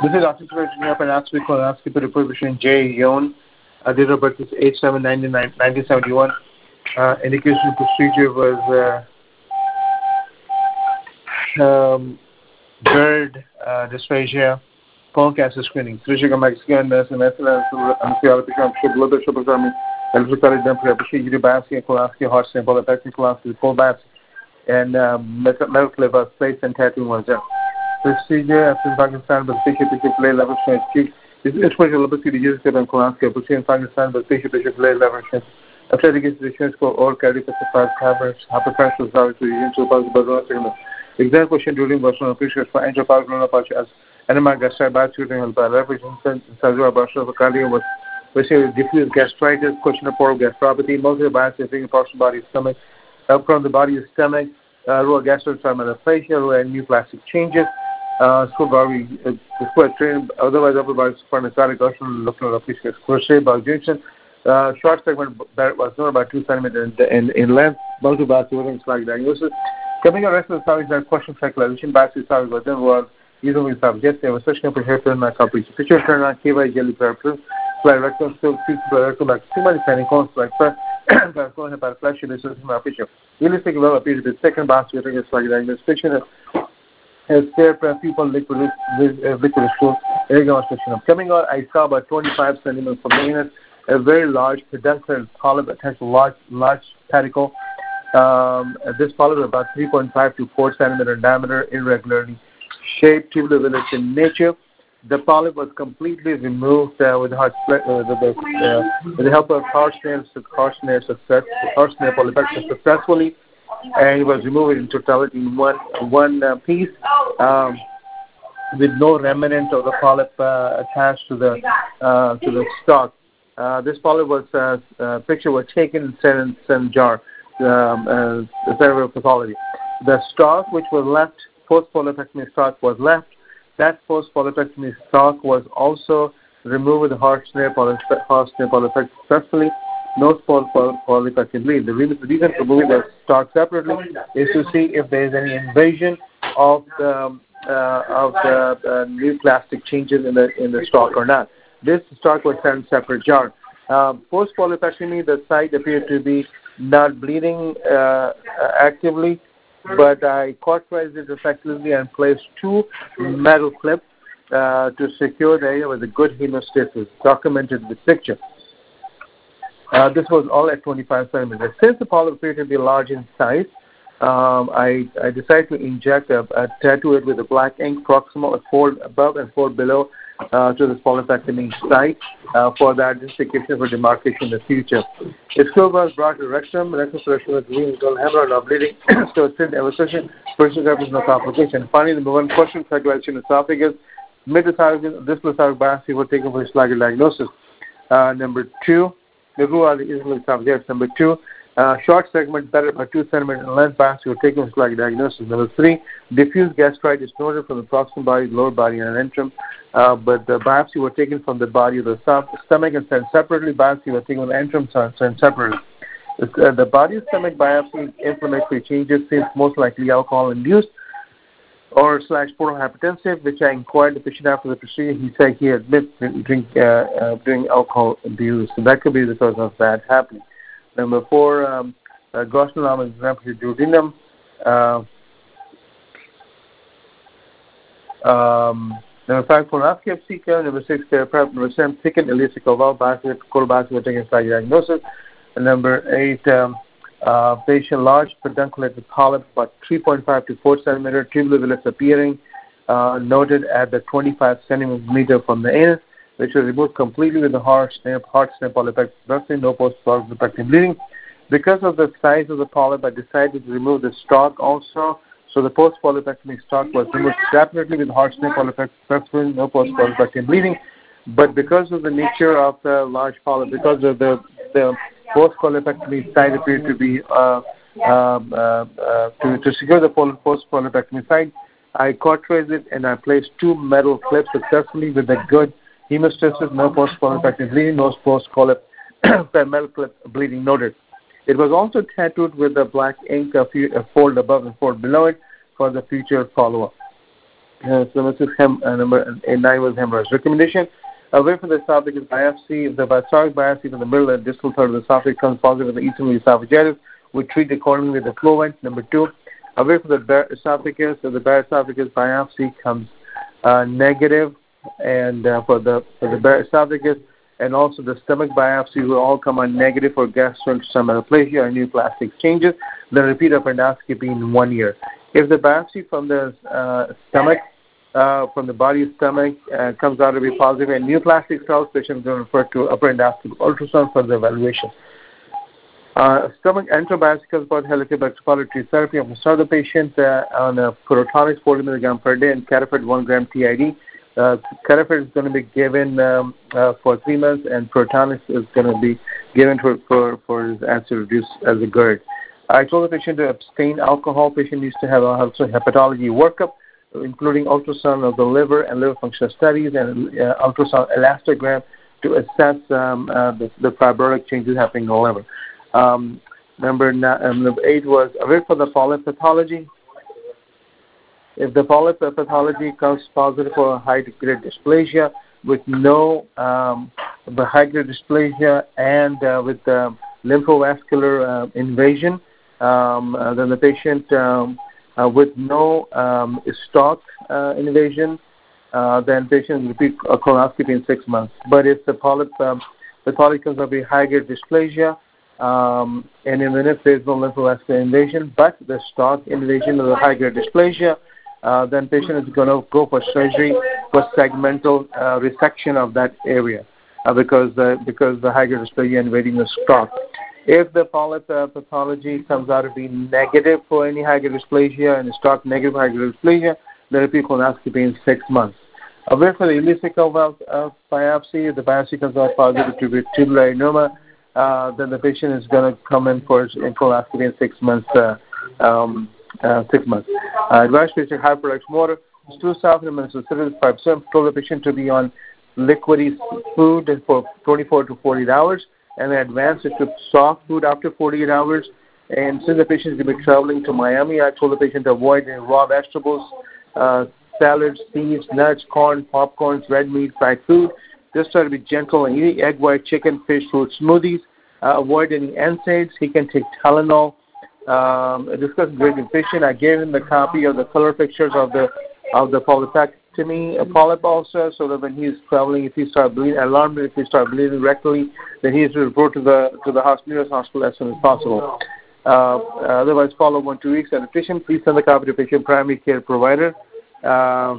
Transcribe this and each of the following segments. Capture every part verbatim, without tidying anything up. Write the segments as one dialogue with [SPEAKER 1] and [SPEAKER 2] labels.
[SPEAKER 1] This is Doctor Engineer Panasky Kolansky, Reprovision J. Yon. Uh, date of birth is eight seven nineteen seventy-one. Uh, indication procedure was uh, um, GERD, uh, dysphagia, colon cancer screening. Three-sugar Mexican nurse and anesthesiologist, I'm sure blood pressure was on me. Electrocardiogram temperature, procedure, biopsy, and colonoscopy, heart sample, effective colonoscopy, full biopsy, and um, medical liver, place and tattoo was done. Procedure after Pakistan, but patient tissue play level strength. This is exposure level C D G and colonoscopy. Patient Pakistan, but patient tissue play level strength. After the case, the insurance for all cardiovascular covers, hypertension, sorry to use to pass the signal. Exam question during version of patients for angiopath patch as enema gastritis, biopsy, and representation, surgery, abortion of cardio was received diffuse gastritis, question of oral gastropathy, multiple biopsy, thinking parts of the body, stomach, up from the body, stomach, uh, lower gastrointestinal lower and new plastic changes. Uh, school body, uh, school trained, otherwise upper body supernatoric ocean, looking at a fish crochet, bug junction. Uh, short segment was known about two centimeters in, in, in length, multiple biopsy, like diagnosis. Coming on rest of the subject, that question cyclization, biopsy subject was then was using subject, there was such a preparation, not complete. Picture turn on K Y jelly purpose, fly rectum, still feet, rectum, like too many planning cons, like first, but going about flash, this is my picture. Realistic well appears the second biopsy, is like diagnosis. Picture as there people liquid liquid stool coming out, I saw about twenty-five centimeters from the anus, a very large peduncular polyp attached to large large pedicle. Um, this polyp is about three point five to four centimeter diameter, irregularly shaped, tubular village in nature. The polyp was completely removed uh, with, heart, uh, the, uh, with the help of horse snail, horse snail success, horse snail polypectomy successfully. And it was removed in totality in one one uh, piece, um, with no remnant of the polyp uh, attached to the uh, to the stalk. Uh, this polyp was uh, uh, picture was taken in Saint Saint jar, um, uh, the cerebral pathology. The stalk, which was left post polypectomy stalk, was left. That post polypectomy stalk was also removed with the horse snail polypectomy successfully. No small polypectomy bleed. The reason for moving the stalk separately is to see if there is any invasion of the uh, of the uh, new plastic changes in the in the stalk or not. This stalk was sent in separate jar. Um, Post polypectomy, the site appeared to be not bleeding uh, actively, but I cauterized it effectively and placed two metal clips uh, to secure the area with a good hemostasis, documented with picture. Uh, this was all at twenty-five centimeters. Since the polyp appeared to be large in size, um, I, I decided to inject a, a tattoo it with a black ink proximal, a fold above and fold below uh, to this polypectomy site uh, for the identification for demarcation in the future. The screw was brought to rectum, rectum selection was green, gold hammer, no bleeding, so it's in evacuation, person is no complication. Finally, number one question, circulation esophagus, mid-esophagus, distal biopsy were taken for slag diagnosis. Uh, number two, the who are the easily subjects. Number two, uh, short segment better by two centimeters in length biopsy were taken for slag diagnosis. Number three, diffuse gastritis noted from the proximal body, lower body, and antrum, uh, but the biopsy were taken from the body of the stomach and sent separately. Biopsy were taken with antrum and sent separately. The, uh, the body stomach biopsy inflammatory changes seems most likely alcohol induced or slash portal hypertensive, which I inquired the patient after the procedure. He said he admits drink uh, uh, doing alcohol abuse, so that could be because of that happening. Number four, um, uh, Gosnelom example duodenum. Uh, um, number five, colonoscopy of C K. Number six, therapeutic. Number seven, thickened elliptical valve biopsy, colonoscopy taking slight diagnosis. And number eight, um, Uh, patient large pedunculated polyp, about three point five to four centimeter, tubular villus appearing, uh, noted at the twenty-five centimeter from the anus, which was removed completely with the heart snap, heart snap polypectomy, no post-polypectomy bleeding. Because of the size of the polyp, I decided to remove the stalk also. So the post-polypectomy stalk was removed separately with heart snap polypectomy, no post-polypectomy bleeding. But because of the nature of the large polyp, because of the the post-polypectomy site appeared to be uh, um, uh, uh, to, to secure the post-polypectomy site, I cauterized it and I placed two metal clips successfully with a good hemostasis, no post-polypectomy bleeding, no post-polyp metal clip bleeding noted. It was also tattooed with a black ink, a, few, a fold above and fold below it for the future follow-up. Uh, so this is hem, uh, number uh, nine was hemorrhoids. Recommendation: away from the esophagus biopsy. If the gastric biopsy from the middle and distal third of the esophagus comes positive with the eastern esophagitis, we treat accordingly with the Flovent. Number two, away from the bare esophagus. If the bare esophagus biopsy comes uh, negative, and uh, for the for the bare esophagus, and also the stomach biopsy will all come on negative for gastrointestinal metaplasia and neoplastic changes. Then repeat appendoscopy in one year. If the biopsy from the uh, stomach, uh, from the body's stomach, uh, comes out to be positive and neoplastic cells, patients are referred to upper endoscopic ultrasound for the evaluation. Uh, stomach enterobiopsy comes about Helicobacter pylori therapy. I'm going to start the patient uh, on a Protonix forty milligrams per day and Catafed one gram T I D. Uh, Catafed is going to be given um, uh, for three months, and Protonix is going to be given for for, for his acid to reduce as a GERD. I told the patient to abstain alcohol. Patient needs to have also hepatology workup, including ultrasound of the liver and liver function studies and uh, ultrasound elastogram to assess um, uh, the, the fibrotic changes happening in the liver. Um, number, nine, um, number eight was away for the polyp pathology. If the polyp pathology comes positive for high-grade dysplasia with no um, high-grade dysplasia and uh, with uh, lymphovascular uh, invasion, um, uh, then the patient um, uh, with no um, stalk uh, invasion, uh, then patient repeat a colonoscopy in six months. But if the polyp um, pathology comes up with high-grade dysplasia, um, and even if there's no lymphovascular invasion, but the stalk invasion of the high-grade dysplasia, Uh, then patient is going to go for surgery for segmental uh, resection of that area uh, because the because the high-grade dysplasia invading the stalk. If the polyp uh, pathology comes out to be negative for any high-grade dysplasia and the stalk negative high-grade dysplasia, then repeat colonoscopy in six months. Away for the ileocecal valve uh, biopsy, if the biopsy comes out positive to tubular adenoma, uh, then the patient is going to come in for in colonoscopy in six months. Uh, um, Uh, six months. Uh, advice patient hyperlax water. It's too soft and five percent. Told the patient to be on liquidy food for twenty-four to forty-eight hours, and then advance it to soft food after forty-eight hours. And since the patient is going to be traveling to Miami, I told the patient to avoid any raw vegetables, uh, salads, seeds, nuts, corn, popcorns, red meat, fried food. Just try to be gentle and eat egg white, chicken, fish, fruit smoothies. Uh, avoid any N SAIDs. He can take Tylenol. Um, I discussed grading patient. I gave him the copy of the color pictures of the of the polypectomy uh, polyp also, so that when he's traveling, if he starts bleeding, alarmed if he starts bleeding rectally, then he has to report to the to the nearest hospital as soon as possible. Uh, otherwise, follow one two weeks. And the patient, please send the copy to patient primary care provider. Uh,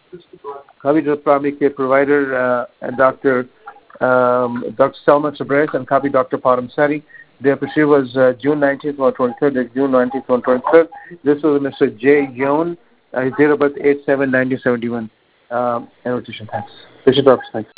[SPEAKER 1] copy to the primary care provider uh, and Doctor um, Doctor Selma Sabres, and copy Doctor Padam Seti. The procedure was uh, June nineteenth or twenty-third, June nineteenth or twenty-third. This was Mister J. Yoon. Uh, his date of birth eight seven nineteen seventy-one. Um, and rotation, thanks. Patient, thanks.